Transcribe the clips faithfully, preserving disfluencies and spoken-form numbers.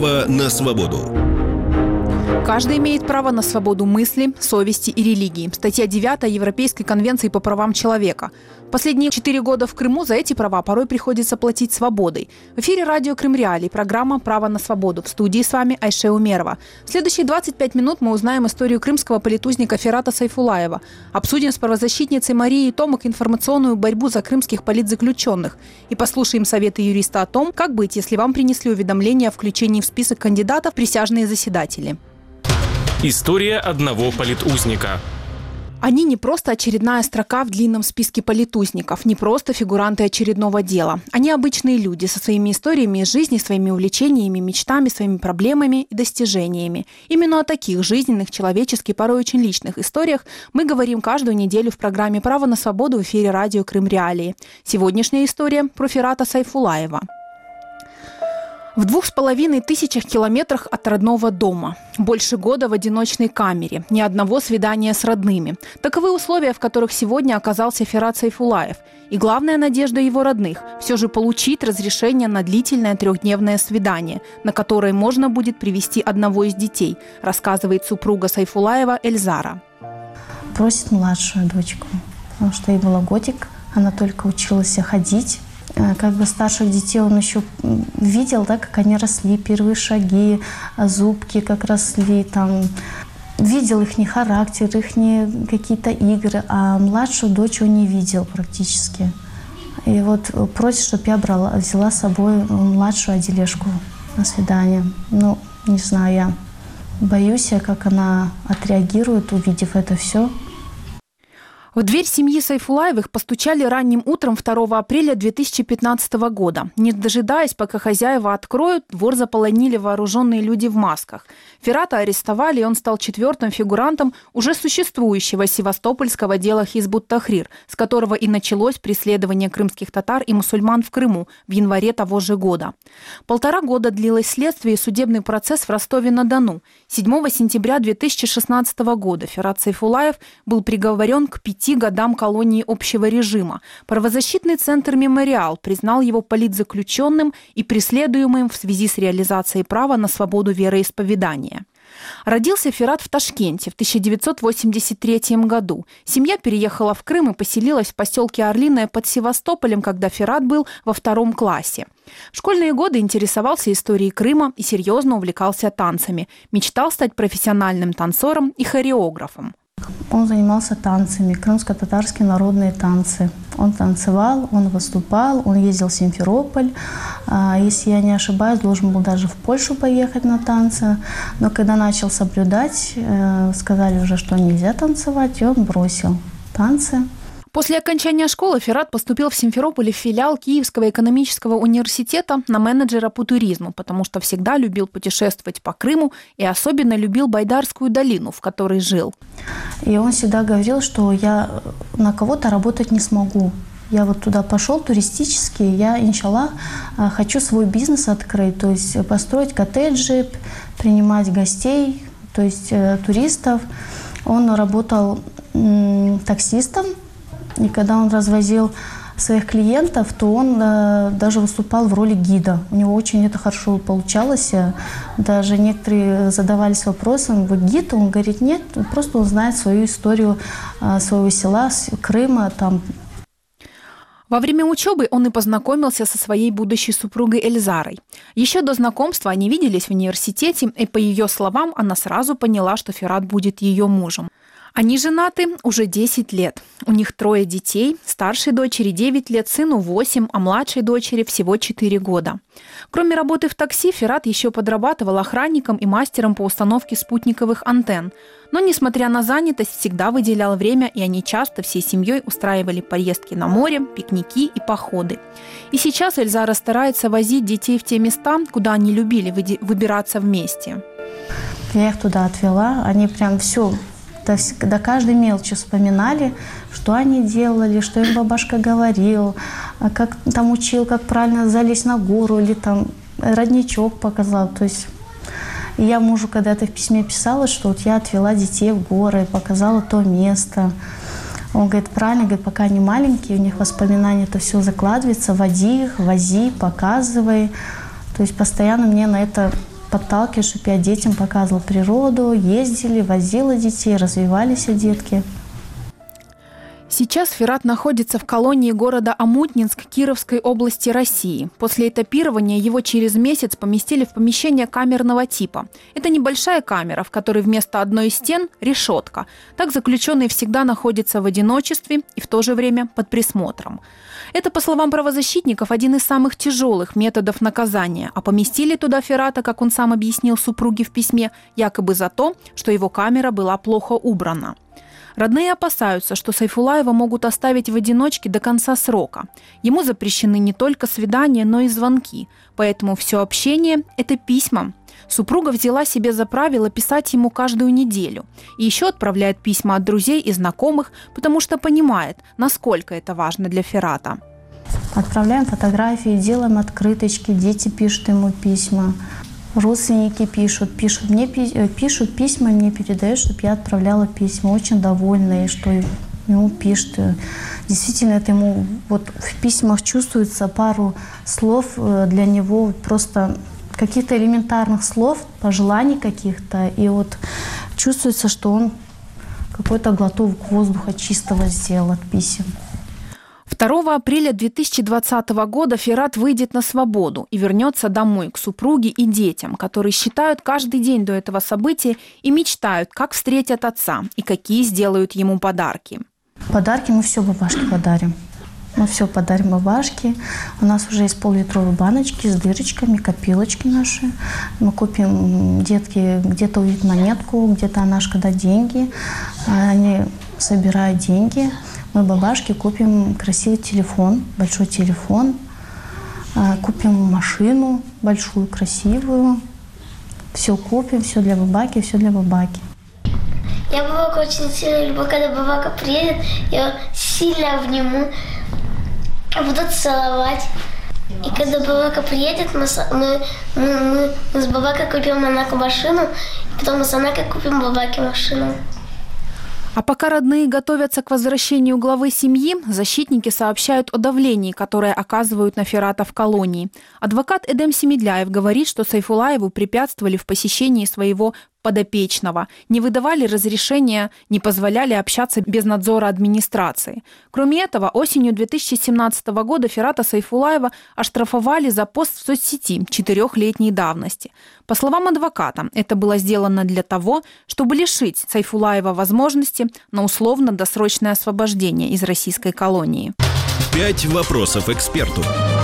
Право на свободу. Каждый имеет право на свободу мысли, совести и религии. Статья девятая Европейской конвенции по правам человека. Последние четыре года в Крыму за эти права порой приходится платить свободой. В эфире радио Крым Реалии, программа «Право на свободу». В студии с вами Айше Умерова. В следующие двадцать пять минут мы узнаем историю крымского политузника Фирата Сайфулаева. Обсудим с правозащитницей Марией Томак информационную борьбу за крымских политзаключенных. И послушаем советы юриста о том, как быть, если вам принесли уведомление о включении в список кандидатов в присяжные заседатели. История одного политузника. Они не просто очередная строка в длинном списке политузников, не просто фигуранты очередного дела. Они обычные люди со своими историями из жизни, своими увлечениями, мечтами, своими проблемами и достижениями. Именно о таких жизненных, человеческих, порой очень личных историях мы говорим каждую неделю в программе «Право на свободу» в эфире радио Крым Реалии. Сегодняшняя история про Фирата Сайфулаева. В двух с половиной тысячах километрах от родного дома. Больше года в одиночной камере. Ни одного свидания с родными. Таковы условия, в которых сегодня оказался Фират Сайфулаев. И главная надежда его родных – все же получить разрешение на длительное трехдневное свидание, на которое можно будет привести одного из детей, рассказывает супруга Сайфулаева Эльзара. Просит младшую дочку, потому что ей было годик, она только училась ходить. Как бы старших детей он еще видел, да, как они росли, первые шаги, зубки как росли, там, видел их характер, их какие-то игры, а младшую дочь он не видел практически. И вот просит, чтобы я брала, взяла с собой младшую Аделешку на свидание. Ну, не знаю, я боюсь, как она отреагирует, увидев это все. В дверь семьи Сайфулаевых постучали ранним утром второго апреля две тысячи пятнадцатого года. Не дожидаясь, пока хозяева откроют, двор заполонили вооруженные люди в масках. Фирата арестовали, и он стал четвертым фигурантом уже существующего севастопольского дела Хизб ут-Тахрир, с которого и началось преследование крымских татар и мусульман в Крыму в январе того же года. Полтора года длилось следствие и судебный процесс в Ростове-на-Дону. седьмого сентября две тысячи шестнадцатого года Фират Сайфулаев был приговорен к пяти годам колонии общего режима. Правозащитный центр «Мемориал» признал его политзаключенным и преследуемым в связи с реализацией права на свободу вероисповедания. Родился Фират в Ташкенте в тысяча девятьсот восемьдесят третьем году. Семья переехала в Крым и поселилась в поселке Орлиное под Севастополем, когда Фират был во втором классе. В школьные годы интересовался историей Крыма и серьезно увлекался танцами. Мечтал стать профессиональным танцором и хореографом. Он занимался танцами, крымско-татарские народные танцы. Он танцевал, он выступал, он ездил в Симферополь. Если я не ошибаюсь, должен был даже в Польшу поехать на танцы. Но когда начал соблюдать, сказали уже, что нельзя танцевать, и он бросил танцы. После окончания школы Фират поступил в Симферополе в филиал Киевского экономического университета на менеджера по туризму, потому что всегда любил путешествовать по Крыму и особенно любил Байдарскую долину, в которой жил. И он всегда говорил, что я на кого-то работать не смогу. Я вот туда пошел туристически, я, иншаллах, хочу свой бизнес открыть, то есть построить коттеджи, принимать гостей, то есть туристов. Он работал м, таксистом. И когда он развозил своих клиентов, то он э, даже выступал в роли гида. У него очень это хорошо получалось. Даже некоторые задавались вопросом: вы гид? Он говорит: нет, просто он знает свою историю э, своего села, Крыма. Там. Во время учебы он и познакомился со своей будущей супругой Эльзарой. Еще до знакомства они виделись в университете, и по ее словам она сразу поняла, что Фират будет ее мужем. Они женаты уже десять лет. У них трое детей, старшей дочери девять лет, сыну восемь, а младшей дочери всего четыре года. Кроме работы в такси, Фират еще подрабатывал охранником и мастером по установке спутниковых антенн. Но, несмотря на занятость, всегда выделял время, и они часто всей семьей устраивали поездки на море, пикники и походы. И сейчас Эльзара старается возить детей в те места, куда они любили выбираться вместе. Я их туда отвела, они прям все... До, до каждой мелочи вспоминали, что они делали, что им бабушка говорил, как там учил, как правильно залезть на гору, или там родничок показал. То есть я мужу когда-то в письме писала, что вот я отвела детей в горы, показала то место. Он говорит: правильно, говорит, пока они маленькие, у них воспоминания, это все закладывается, води их, вози, показывай. То есть постоянно мне на это подталкивает, чтобы я детям показывала природу, ездили, возила детей, развивались детки. Сейчас Фират находится в колонии города Омутнинск Кировской области России. После этапирования его через месяц поместили в помещение камерного типа. Это небольшая камера, в которой вместо одной из стен – решетка. Так заключенный всегда находится в одиночестве и в то же время под присмотром. Это, по словам правозащитников, один из самых тяжелых методов наказания. А поместили туда Фирата, как он сам объяснил супруге в письме, якобы за то, что его камера была плохо убрана. Родные опасаются, что Сайфулаева могут оставить в одиночке до конца срока. Ему запрещены не только свидания, но и звонки. Поэтому все общение – это письма. Супруга взяла себе за правило писать ему каждую неделю. И еще отправляет письма от друзей и знакомых, потому что понимает, насколько это важно для Фирата. Отправляем фотографии, делаем открыточки, дети пишут ему письма. Родственники пишут, пишут, мне пишут письма, мне передают, чтобы я отправляла письма. Очень довольные, что ему пишут. Действительно, это ему вот в письмах чувствуется пару слов для него, просто каких-то элементарных слов, пожеланий каких-то. И вот чувствуется, что он какой-то глоток воздуха чистого сделал от писем. второго апреля две тысячи двадцатого года Фират выйдет на свободу и вернется домой к супруге и детям, которые считают каждый день до этого события и мечтают, как встретят отца и какие сделают ему подарки. Подарки мы все бабашке подарим. Мы все подарим бабашке. У нас уже есть пол-литровые баночки с дырочками, копилочки наши. Мы купим, детки где-то увидят монетку, где-то Анашка даст деньги. Они собирают деньги. Мы бабашке купим красивый телефон, большой телефон, купим машину большую, красивую. Все купим, все для бабаки, все для бабаки. Я бабаку очень сильно люблю, когда бабака приедет, я сильно обниму, буду целовать. И когда бабака приедет, мы, мы, мы, мы с бабакой купим Анаку машину, и потом мы с Анакой купим бабаке машину. А пока родные готовятся к возвращению главы семьи, защитники сообщают о давлении, которое оказывают на Фирата в колонии. Адвокат Эдем Семедляев говорит, что Сайфулаеву препятствовали в посещении своего подопечного, не выдавали разрешения, не позволяли общаться без надзора администрации. Кроме этого, осенью две тысячи семнадцатого года Фирата Сайфулаева оштрафовали за пост в соцсети четырехлетней давности. По словам адвоката, это было сделано для того, чтобы лишить Сайфулаева возможности на условно-досрочное освобождение из российской колонии. Пять вопросов эксперту.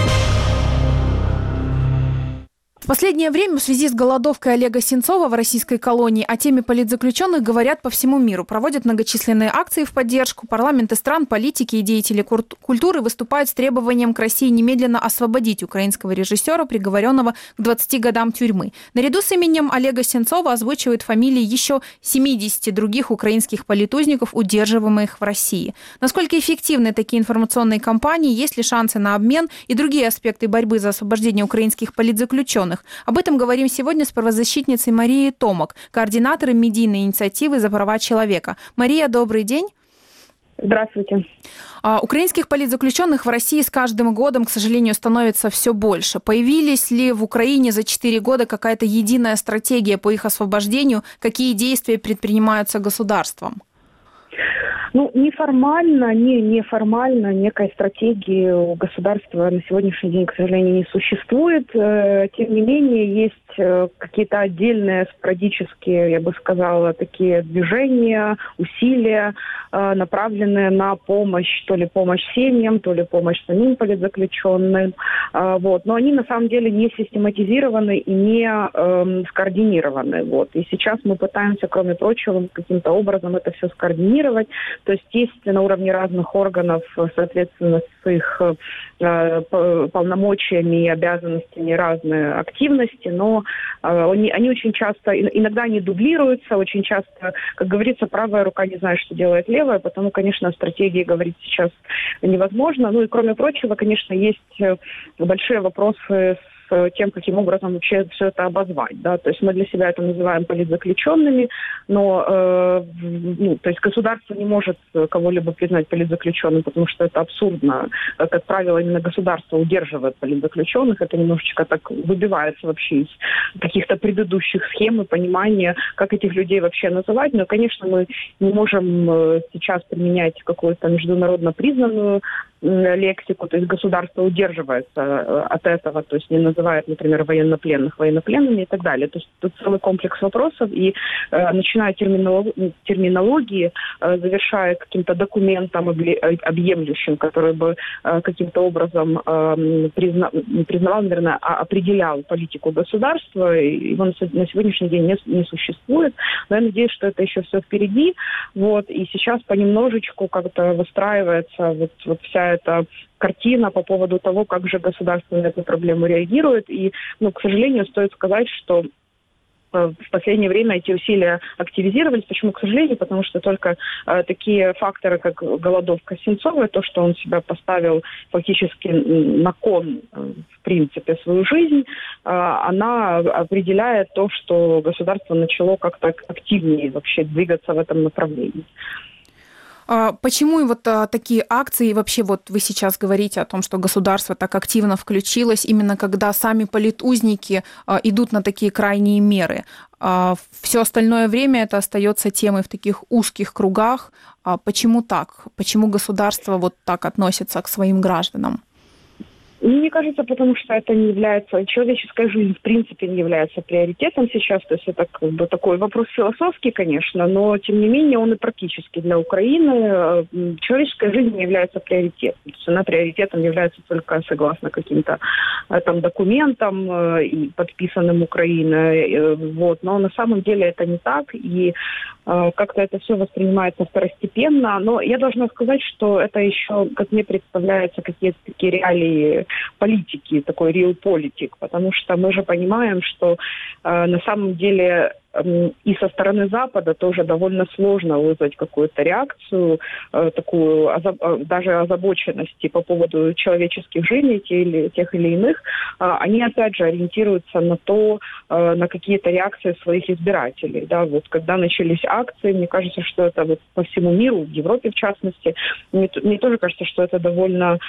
В последнее время в связи с голодовкой Олега Сенцова в российской колонии о теме политзаключенных говорят по всему миру. Проводят многочисленные акции в поддержку. Парламенты стран, политики и деятели культуры выступают с требованием к России немедленно освободить украинского режиссера, приговоренного к двадцати годам тюрьмы. Наряду с именем Олега Сенцова озвучивают фамилии еще семидесяти других украинских политузников, удерживаемых в России. Насколько эффективны такие информационные кампании, есть ли шансы на обмен и другие аспекты борьбы за освобождение украинских политзаключенных? Об этом говорим сегодня с правозащитницей Марией Томак, координатором медийной инициативы «За права человека». Мария, добрый день. Здравствуйте. А, украинских политзаключенных в России с каждым годом, к сожалению, становится все больше. Появились ли в Украине за четыре года какая-то единая стратегия по их освобождению? Какие действия предпринимаются государством? Ну, неформально, не неформально некой стратегии у государства на сегодняшний день, к сожалению, не существует. Тем не менее, есть какие-то отдельные, спорадические, я бы сказала, такие движения, усилия, направленные на помощь, то ли помощь семьям, то ли помощь самим политзаключенным. Вот. Но они на самом деле не систематизированы и не э, скоординированы. Вот. И сейчас мы пытаемся, кроме прочего, каким-то образом это все скоординировать. То есть есть на уровне разных органов, соответственно, с их э, полномочиями и обязанностями разные активности, но э, они, они очень часто, иногда они дублируются, очень часто, как говорится, правая рука не знает, что делает левая, потому, конечно, о стратегии говорить сейчас невозможно. Ну и, кроме прочего, конечно, есть большие вопросы с тем, каким образом вообще все это обозвать. Да? То есть мы для себя это называем политзаключенными, но э, ну, то есть государство не может кого-либо признать политзаключенным, потому что это абсурдно. Как правило, именно государство удерживает политзаключенных. Это немножечко так выбивается вообще из каких-то предыдущих схем и понимания, как этих людей вообще называть. Но, конечно, мы не можем сейчас применять какую-то международно признанную лексику, то есть государство удерживается от этого, то есть не называет, например, военнопленных военнопленными и так далее. То есть тут целый комплекс вопросов, и э, начиная терминолог, терминологии, э, завершая каким-то документом объемлющим, который бы э, каким-то образом э, призна, не признавал, наверное, а определял политику государства, его на, на сегодняшний день не, не существует. Но я надеюсь, что это еще все впереди, вот, и сейчас понемножечку как-то выстраивается вот, вот вся эта картина по поводу того, как же государство на эту проблему реагирует. И, ну, к сожалению, стоит сказать, что в последнее время эти усилия активизировались. Почему, к сожалению? Потому что только э, такие факторы, как голодовка Сенцова, то, что он себя поставил фактически на кон, э, в принципе, свою жизнь, э, она определяет то, что государство начало как-то активнее вообще двигаться в этом направлении. Почему вот такие акции, вообще вот вы сейчас говорите о том, что государство так активно включилось, именно когда сами политузники идут на такие крайние меры? Все остальное время это остается темой в таких узких кругах. Почему так? Почему государство вот так относится к своим гражданам? Мне кажется, потому что это не является, человеческая жизнь в принципе не является приоритетом сейчас, то есть это как бы такой вопрос философский, конечно, но тем не менее он и практически для Украины. Человеческая жизнь не является приоритетом, то есть она приоритетом является только согласно каким-то там документам, и подписанным Украиной, вот, но на самом деле это не так, и как-то это все воспринимается второстепенно, но я должна сказать, что это еще, как мне представляется, какие-то такие реалии политики, такой real politic, потому что мы же понимаем, что э, на самом деле э, и со стороны Запада тоже довольно сложно вызвать какую-то реакцию, э, такую озаб- даже озабоченности по поводу человеческих жизней тех или, тех или иных. Э, они опять же ориентируются на то, э, на какие-то реакции своих избирателей. Да? Вот когда начались акции, мне кажется, что это вот по всему миру, в Европе в частности, мне, мне тоже кажется, что это довольно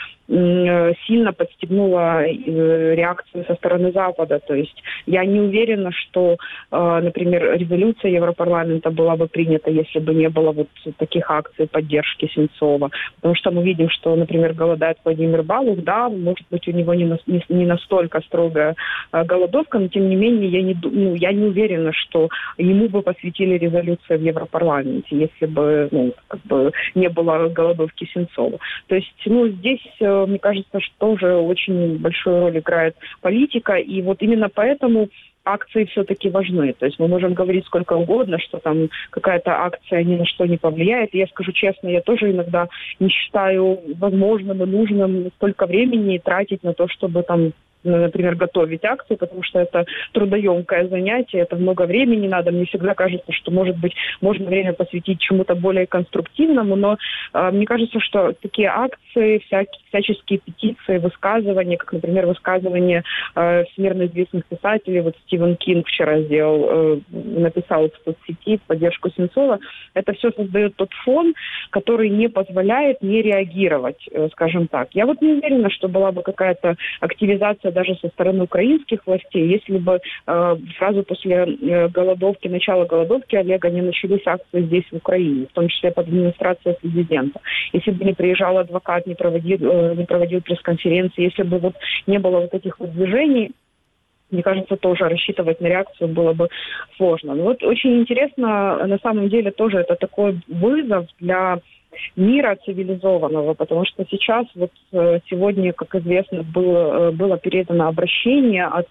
э, сильно подстегнула реакцию со стороны Запада. То есть я не уверена, что, например, резолюция Европарламента была бы принята, если бы не было вот таких акций поддержки Сенцова. Потому что мы видим, что, например, голодает Владимир Балух, да, может быть, у него не, на, не, не настолько строгая голодовка, но тем не менее я не, ну, я не уверена, что ему бы посвятили резолюцию в Европарламенте, если бы, ну, как бы не было голодовки Сенцова. То есть, ну, здесь, мне кажется, что тоже очень большую роль играет политика, и вот именно поэтому акции все-таки важны. То есть мы можем говорить сколько угодно, что там какая-то акция ни на что не повлияет. И я скажу честно, я тоже иногда не считаю возможным и нужным столько времени тратить на то, чтобы там, например, готовить акцию, потому что это трудоемкое занятие, это много времени надо. Мне всегда кажется, что, может быть, можно время посвятить чему-то более конструктивному, но э, мне кажется, что такие акции, всякие, всяческие петиции, высказывания, как, например, высказывания э, всемирно известных писателей, вот Стивен Кинг вчера сделал, э, написал в соцсети в поддержку Сенцова, это все создает тот фон, который не позволяет не реагировать, э, скажем так. Я вот не уверена, что была бы какая-то активизация даже со стороны украинских властей, если бы э, сразу после э, голодовки, начала голодовки Олега не начались акции здесь, в Украине, в том числе под администрацией президента. Если бы не приезжал адвокат, не проводил, э, не проводил пресс-конференции, если бы вот не было вот этих вот движений, мне кажется, тоже рассчитывать на реакцию было бы сложно. Но вот очень интересно, на самом деле, тоже это такой вызов для мира цивилизованного, потому что сейчас, вот сегодня, как известно, было, было передано обращение от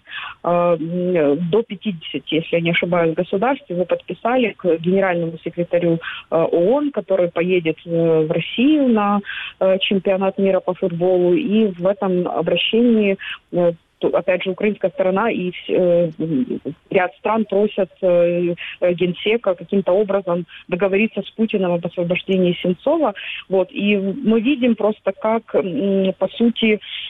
э, до пятидесяти, если я не ошибаюсь, государств, его подписали к генеральному секретарю э, ООН, который поедет э, в Россию на э, чемпионат мира по футболу, и в этом обращении э, опять же, украинская сторона и э, ряд стран просят э, Генсека каким-то образом договориться с Путиным об освобождении Сенцова. Вот. И мы видим просто, как, э, по сути,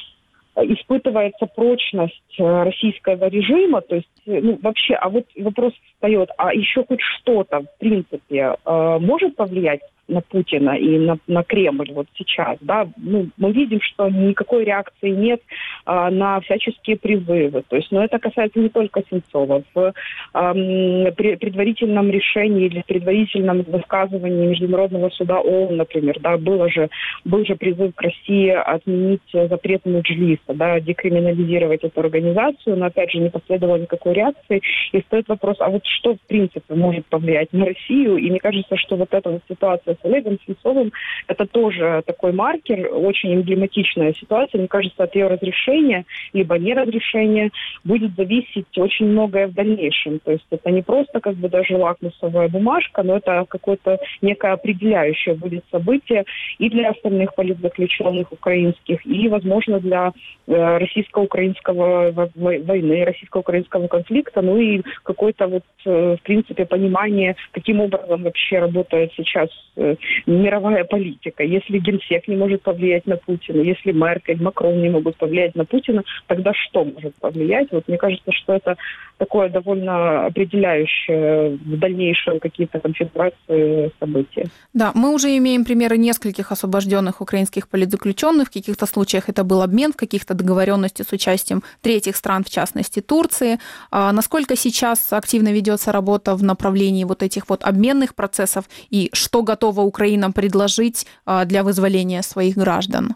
испытывается прочность российского режима, то есть, ну, вообще, а вот вопрос встает, а еще хоть что-то, в принципе, может повлиять на Путина и на, на Кремль вот сейчас, да, ну, мы видим, что никакой реакции нет а, на всяческие призывы, то есть, но это касается не только Сенцова. В а, при, предварительном решении или предварительном высказывании Международного суда ООН, например, да, было же, был же призыв к России отменить запрет Меджлиса, да, декриминализировать эту организацию, но, опять же, не последовало никакой реакции, и стоит вопрос, а вот что, в принципе, может повлиять на Россию, и мне кажется, что вот эта вот ситуация с Олегом Сенцовым, это тоже такой маркер, очень эмблематичная ситуация. Мне кажется, от ее разрешения, либо неразрешения будет зависеть очень многое в дальнейшем. То есть это не просто как бы даже лакмусовая бумажка, но это какое-то некое определяющее будет событие и для остальных политзаключенных украинских, и, возможно, для э, российско-украинского войны, российско-украинского конфликта, ну и какое-то вот, э, в принципе, понимание, каким образом вообще работает сейчас э, мировая политика. Если Генсек не может повлиять на Путина, если Меркель, Макрон не могут повлиять на Путина, тогда что может повлиять? Вот мне кажется, что это такое довольно определяющее в дальнейшем какие-то конфигурации события. Да, мы уже имеем примеры нескольких освобожденных украинских политзаключенных. В каких-то случаях это был обмен, в каких-то договоренности с участием третьих стран, в частности Турции. А насколько сейчас активно ведется работа в направлении вот этих вот обменных процессов и что готова Украина предложить для вызволения своих граждан?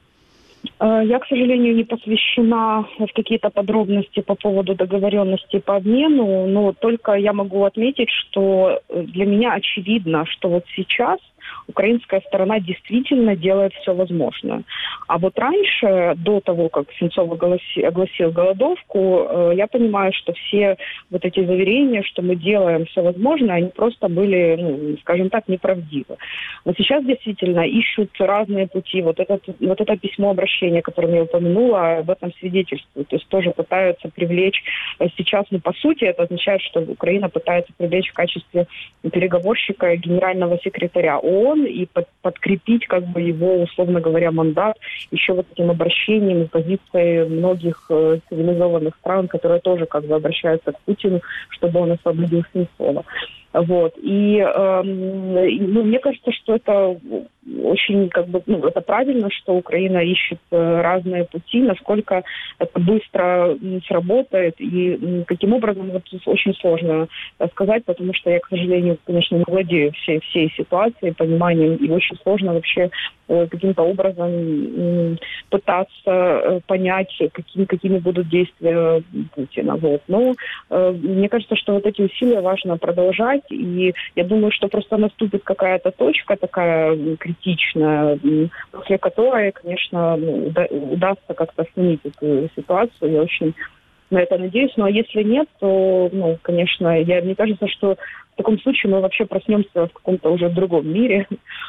Я, к сожалению, не посвящена в какие-то подробности по поводу договоренности по обмену, но только я могу отметить, что для меня очевидно, что вот сейчас украинская сторона действительно делает все возможное. А вот раньше, до того, как Сенцов огласил, огласил голодовку, я понимаю, что все вот эти заверения, что мы делаем все возможное, они просто были, ну, скажем так, неправдивы. Но сейчас действительно ищут разные пути. Вот, этот, вот это письмо обращения, которое я упомянула, об этом свидетельствует. То есть тоже пытаются привлечь сейчас, ну, по сути, это означает, что Украина пытается привлечь в качестве переговорщика генерального секретаря ООН и под, подкрепить как бы его, условно говоря, мандат еще вот этим обращением и позицией многих э, цивилизованных стран, которые тоже как бы обращаются к Путину, чтобы он освободил Сенцова. Вот. И э, ну, мне кажется, что это очень как бы, ну, это правильно, что Украина ищет разные пути, насколько это быстро сработает и каким образом, вот очень сложно сказать, потому что я, к сожалению, конечно, не владею всей, всей ситуацией, пониманием, и очень сложно вообще каким-то образом пытаться понять, какими, какими будут действия Путина. Вот. Но э, мне кажется, что вот эти усилия важно продолжать, и я думаю, что просто наступит какая-то точка такая критичная, после которой, конечно, удастся как-то сменить эту ситуацию. Я очень на это надеюсь. Ну, а если нет, то, ну, конечно, я, мне кажется, что в таком случае мы вообще проснемся в каком-то уже другом мире.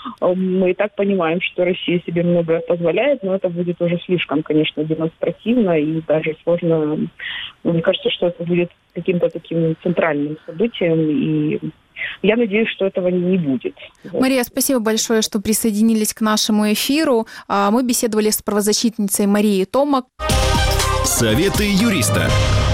Мы и так понимаем, что Россия себе многое позволяет, но это будет уже слишком, конечно, демонстративно и даже сложно. Мне кажется, что это будет каким-то таким центральным событием, и я надеюсь, что этого не будет. Мария, спасибо большое, что присоединились к нашему эфиру. Мы беседовали с правозащитницей Марией Томак. Советы юриста.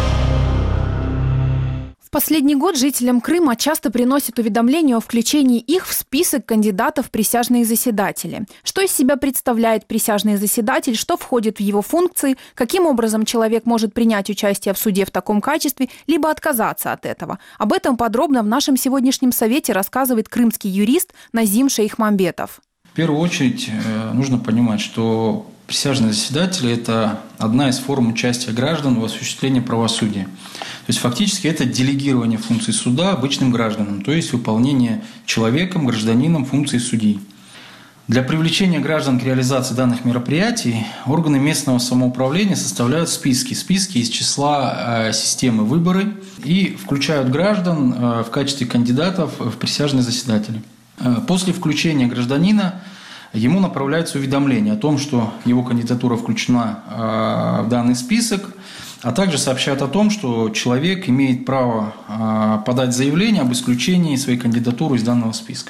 В последний год жителям Крыма часто приносят уведомления о включении их в список кандидатов в присяжные заседатели. Что из себя представляет присяжный заседатель, что входит в его функции, каким образом человек может принять участие в суде в таком качестве, либо отказаться от этого. Об этом подробно в нашем сегодняшнем совете рассказывает крымский юрист Назим Шейхмамбетов. В первую очередь нужно понимать, что присяжные заседатели – это одна из форм участия граждан в осуществлении правосудия. То есть фактически это делегирование функций суда обычным гражданам, то есть выполнение человеком, гражданином функций судей. Для привлечения граждан к реализации данных мероприятий органы местного самоуправления составляют списки. Списки из числа системы выборы и включают граждан в качестве кандидатов в присяжные заседатели. После включения гражданина ему направляется уведомление о том, что его кандидатура включена в данный список, а также сообщают о том, что человек имеет право подать заявление об исключении своей кандидатуры из данного списка.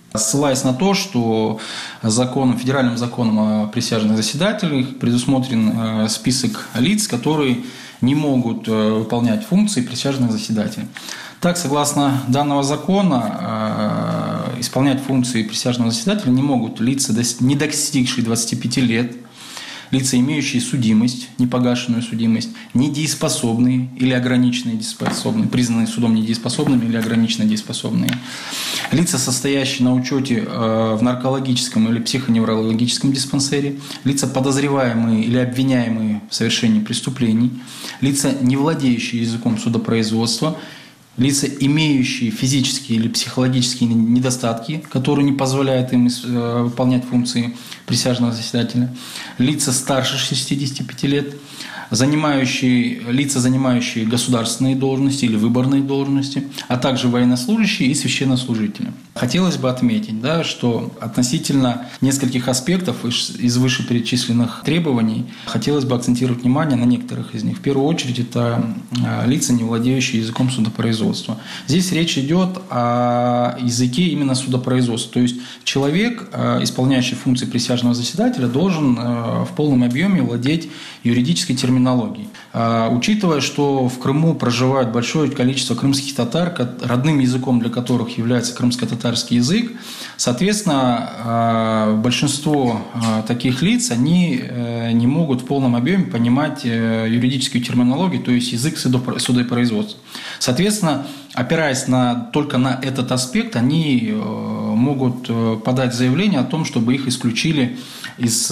Ссылаясь на то, что законом, федеральным законом о присяжных заседателях предусмотрен список лиц, которые не могут выполнять функции присяжных заседателей. Так, согласно данного закона, исполнять функции присяжного заседателя не могут лица, не достигшие двадцати пяти лет, лица, имеющие судимость, непогашенную судимость, недееспособные или ограниченно дееспособные, признанные судом недееспособными или ограниченно дееспособные, лица, состоящие на учете в наркологическом или психоневрологическом диспансере, лица, подозреваемые или обвиняемые в совершении преступлений, лица, не владеющие языком судопроизводства, лица, имеющие физические или психологические недостатки, которые не позволяют им выполнять функции присяжного заседателя, лица старше шестидесяти пяти лет, занимающие, лица, занимающие государственные должности или выборные должности, а также военнослужащие и священнослужители. Хотелось бы отметить, да, что относительно нескольких аспектов из, из вышеперечисленных требований хотелось бы акцентировать внимание на некоторых из них. В первую очередь это лица, не владеющие языком судопроизводства. Здесь речь идет о языке именно судопроизводства. То есть человек, исполняющий функции присяжного заседателя, должен в полном объеме владеть юридической терминологией. Учитывая, что в Крыму проживает большое количество крымских татар, родным языком для которых является крымско-татарский язык, соответственно, большинство таких лиц, они не могут в полном объеме понимать юридическую терминологию, то есть язык судопроизводства. Соответственно, опираясь на, только на этот аспект, они могут подать заявление о том, чтобы их исключили из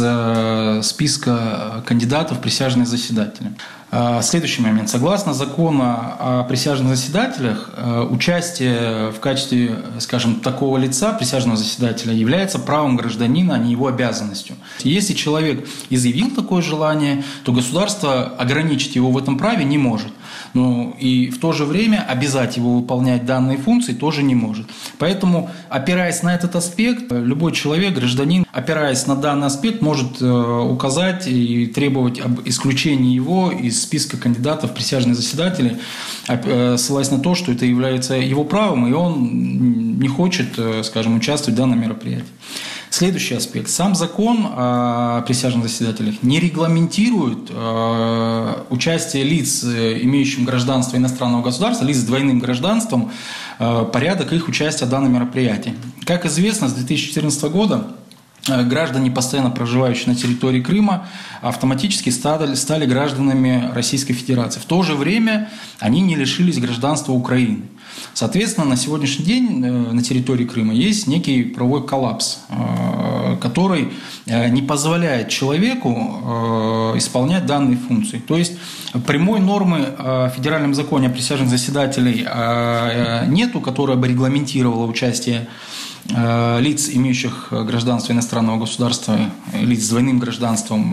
списка кандидатов в присяжные заседатели. Следующий момент. Согласно закону о присяжных заседателях, участие в качестве, скажем, такого лица, присяжного заседателя, является правом гражданина, а не его обязанностью. Если человек изъявил такое желание, то государство ограничить его в этом праве не может. Ну, и в то же время обязать его выполнять данные функции тоже не может. Поэтому, опираясь на этот аспект, любой человек, гражданин, опираясь на данный аспект, может указать и требовать об исключении его из списка кандидатов в присяжные заседатели, ссылаясь на то, что это является его правом, и он не хочет, скажем, участвовать в данном мероприятии. Следующий аспект. Сам закон о присяжных заседателях не регламентирует участие лиц, имеющих гражданство иностранного государства, лиц с двойным гражданством, порядок их участия в данном мероприятии. Как известно, с две тысячи четырнадцатого года граждане, постоянно проживающие на территории Крыма, автоматически стали, стали гражданами Российской Федерации. В то же время они не лишились гражданства Украины. Соответственно, на сегодняшний день на территории Крыма есть некий правовой коллапс, который не позволяет человеку исполнять данные функции. То есть прямой нормы в федеральном законе о присяжных заседателей нету, которая бы регламентировала участие лиц, имеющих гражданство иностранного государства, лиц с двойным гражданством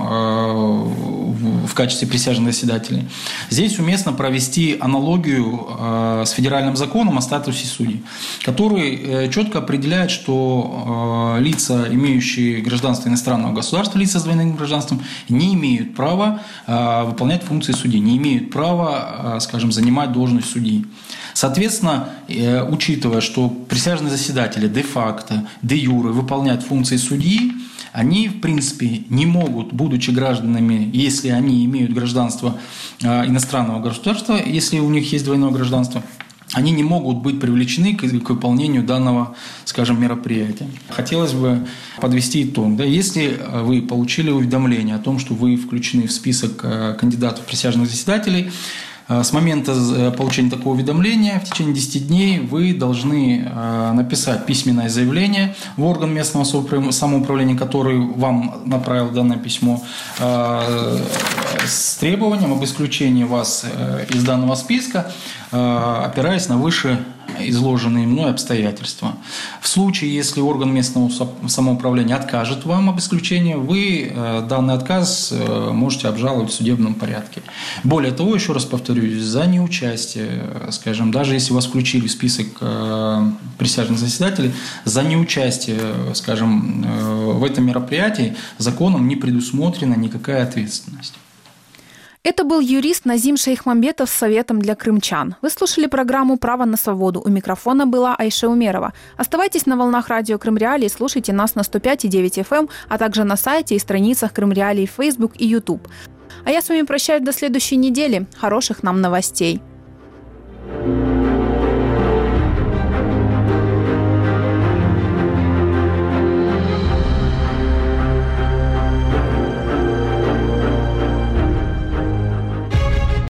в качестве присяжных заседателей. Здесь уместно провести аналогию с федеральным законом о статусе судей, который четко определяет, что лица, имеющие гражданство иностранного государства, лица с двойным гражданством, не имеют права выполнять функции судьи, не имеют права, скажем, занимать должность судьи. Соответственно, учитывая, что присяжные заседатели де-факто, де-юре выполняют функции судьи, они, в принципе, не могут, будучи гражданами, если они имеют гражданство иностранного государства, если у них есть двойное гражданство, они не могут быть привлечены к, к выполнению данного, скажем, мероприятия. Хотелось бы подвести итог. Да, если вы получили уведомление о том, что вы включены в список кандидатов в присяжных заседателей, с момента получения такого уведомления в течение десяти дней вы должны написать письменное заявление в орган местного самоуправления, который вам направил данное письмо, с требованием об исключении вас из данного списка, опираясь на выше изложенные мной обстоятельства. В случае, если орган местного самоуправления откажет вам об исключении, вы данный отказ можете обжаловать в судебном порядке. Более того, еще раз повторюсь, за неучастие, скажем, даже если вас включили в список присяжных заседателей, за неучастие, скажем, в этом мероприятии законом не предусмотрена никакая ответственность. Это был юрист Назим Шейхмамбетов с советом для крымчан. Вы слушали программу «Право на свободу». У микрофона была Айша Умерова. Оставайтесь на волнах радио Крым Реалии, слушайте нас на сто пять и девять эф эм, а также на сайте и страницах Крым Реалии в Facebook и YouTube. А я с вами прощаюсь до следующей недели. Хороших нам новостей.